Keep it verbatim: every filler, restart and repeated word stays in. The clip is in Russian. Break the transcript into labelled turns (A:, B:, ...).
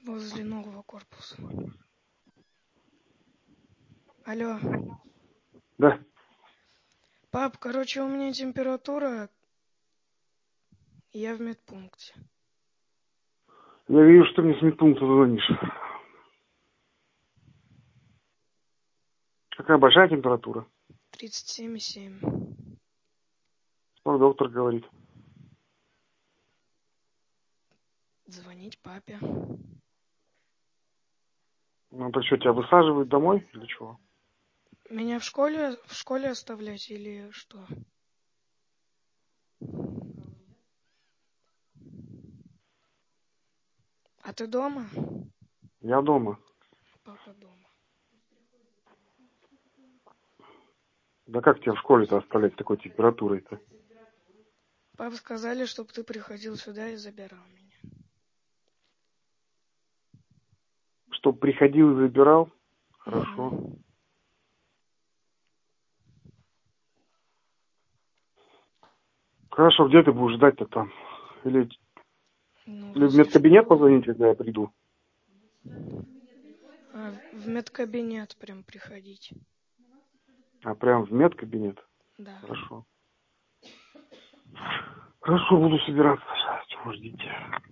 A: Возле нового корпуса. Алло.
B: Да.
A: Пап, короче, у меня температура, и я в медпункте.
B: Я вижу, что ты мне с медпункта звонишь. Какая большая температура?
A: тридцать семь и семь.
B: Что доктор говорит?
A: Звонить папе.
B: Ну, то что, тебя высаживают домой или чего?
A: Меня в школе, в школе оставлять или что? А ты дома?
B: Я дома.
A: Папа дома.
B: Да как тебя в школе-то оставлять с такой температурой-то?
A: Папа сказали, чтобы ты приходил сюда и забирал меня.
B: Чтоб приходил и забирал? Хорошо.
A: Угу.
B: Хорошо, где ты будешь ждать-то там? Или,
A: Ну,
B: или в
A: возле
B: медкабинет
A: школы.
B: позвонить, когда я приду?
A: А, в медкабинет прям приходить.
B: А прям в медкабинет?
A: Да.
B: Хорошо. Хорошо, буду собираться. Чего ждите?